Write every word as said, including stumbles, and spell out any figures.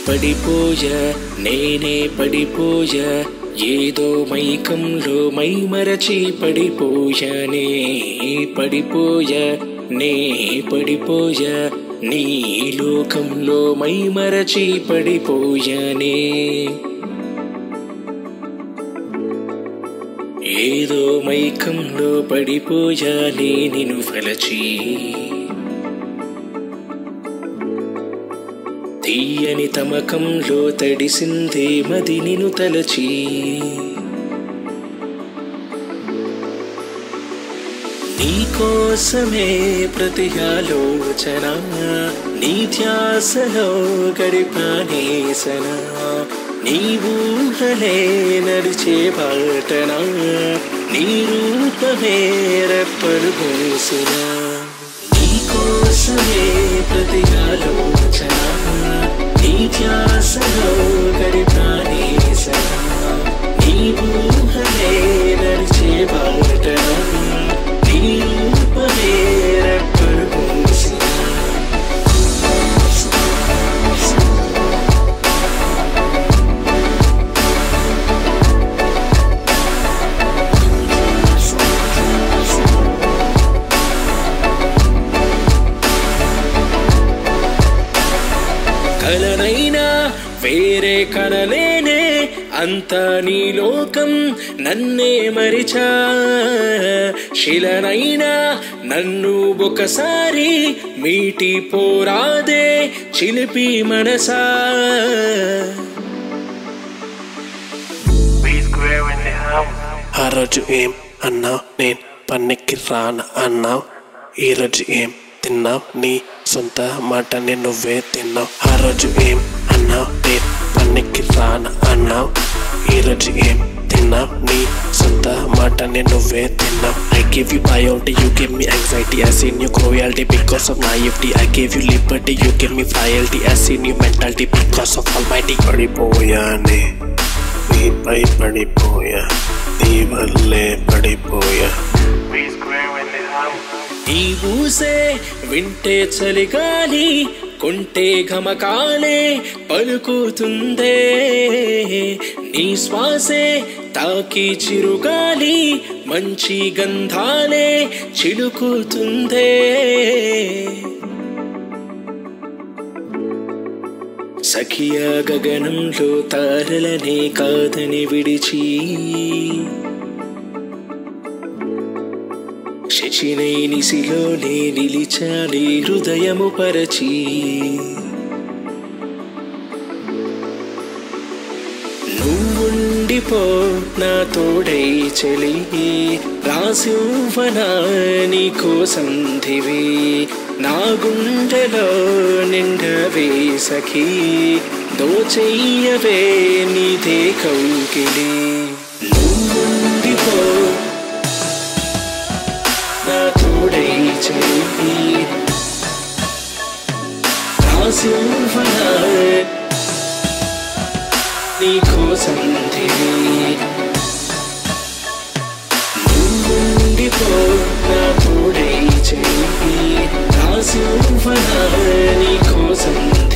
పడిపోయా నేనే పడిపోయా ఏదో మైకంలో మై మరచి పడిపోయానే పడిపోయా నే పడిపోయా నీ లోకంలో మై మరచి పడిపోయానే ఏదో మైకంలో పడిపోయానే నిన్ను ఫలచి తీయని తమకంలో తడిసిందే మది నిన్ను తలచి నీకోసమే ప్రతి ఆలోచన నీ ధ్యాసలో గడిపానేసన నీ ఊహలే నడిచే బాటన నీ రూపమే రెప్పలు మూసిన నీకోసమే ప్రతి ఆలోచన నీ ధ్యాసలో గడిపానేసన నీ ఊహలే నడిచే బాటన నీ రూపమే రెప్పలు మూసిన కలనైనా వేరే కనలేనే అంతా నీ లోకం నన్నే మరిచా శిలనైనా నన్ను ఒకసారి మీటి పోరాదే చిలిపి మనసా ఆ రోజు ఏం అన్నావు నేను పనికి రాన అన్నావు ఈ రోజు ఏం తిన్నావు నీ సొంత మాటని నువ్వే తిన్నావు ఆ రోజు ఏం అన్నావు నేను పనికి రాన అన్నావు ఈ రోజు ఏం తిన్నావు నీ సొంత మాటని నువ్వే తిన్నావు I gave you priority, you gave me anxiety. I seen you cruelty because of naivety. I gave you liberty, you gave me frailty. I seen you mentality because of almighty. పడిపోయానే నీపై పడిపోయా నీ వల్లే పడిపోయా ఈ ఊసే వింటే చలిగాలి కొంటే ఘమకాలే పలుకుతుందే నీ శ్వాసే తాకి చిరుగాలి మంచి గంధాలే చిలుకుతుందే సఖియా గగనంలో తారలనే కాదని విడిచి శచినై నిసిలోనే నిలిచాలి హృదయము పరచి నువ్వుండిపో నా తోడై చెలి రాసివ్వనా నీ కోసం దివి నా గుండెలో నిండవే సఖీ దోచెయ్యవే నీదే కౌగిలి నువ్వుండిపో నా తోడై చెలి రాసివ్వనా నీ కోసం దివి నువ్వుండిపో నా తోడై చెలి రాసివ్వనా నీ కోసం